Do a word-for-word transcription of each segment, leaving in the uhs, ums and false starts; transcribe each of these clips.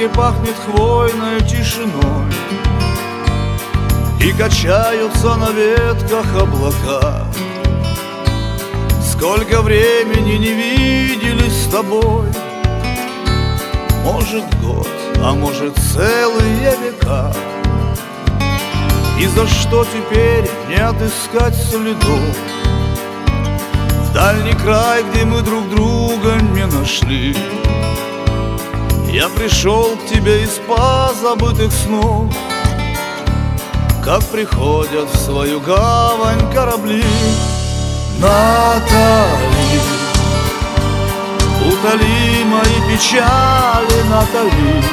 парке пахнет хвойной тишиной, и качаются на ветках облака. Сколько времени не виделись с тобой, может год, а может целые века. И за что теперь не отыскать следов в дальний край, где мы друг друга не нашли? Я пришел к тебе из позабытых снов, как приходят в свою гавань корабли. Натали, утоли мои печали, Натали,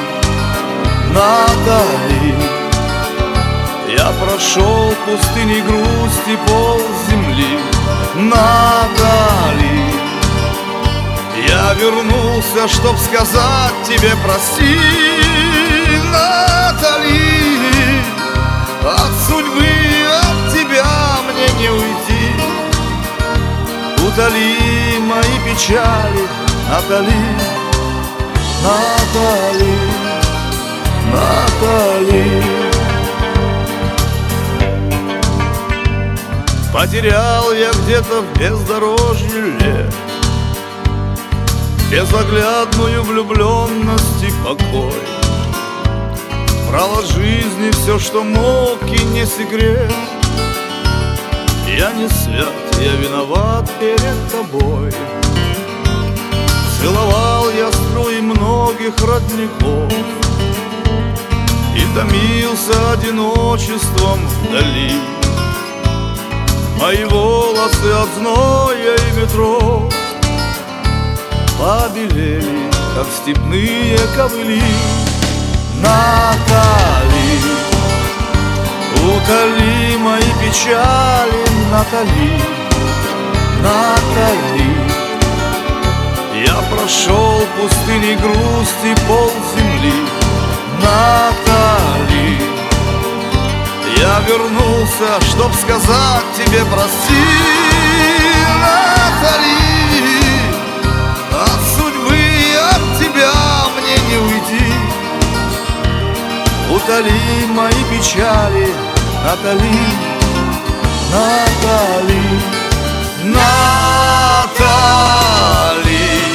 Натали. Я прошел пустыней грусти пол земли, Натали. Я вернулся, чтоб сказать тебе прости, Натали. От судьбы, от тебя мне не уйти. Утоли мои печали, Натали, Натали, Натали. Потерял я где-то в бездорожье лет безоглядную влюбленность и покой. Брал от жизни все, что мог, и не секрет. Я не свят, я виноват перед тобой. Целовал я струи многих родников и томился одиночеством вдали. Мои волосы от зноя и ветров побелели, как степные ковыли. Натали, утоли мои печали, Натали, Натали. Я прошел пустыни грусти пол земли, Натали. Я вернулся, чтоб сказать тебе прости, Натали. От судьбы, от тебя мне не уйти. Утоли мои печали, Натали, Натали, Натали.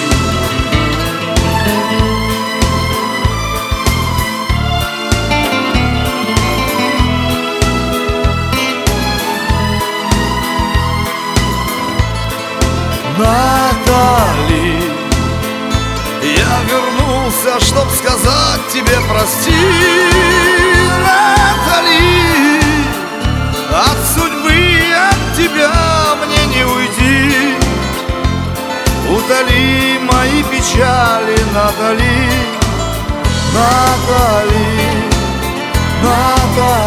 Натали, я вернулся, чтоб сказать тебе прости, Натали. От судьбы, от тебя мне не уйти. Утоли мои печали, Натали, Натали, Натали.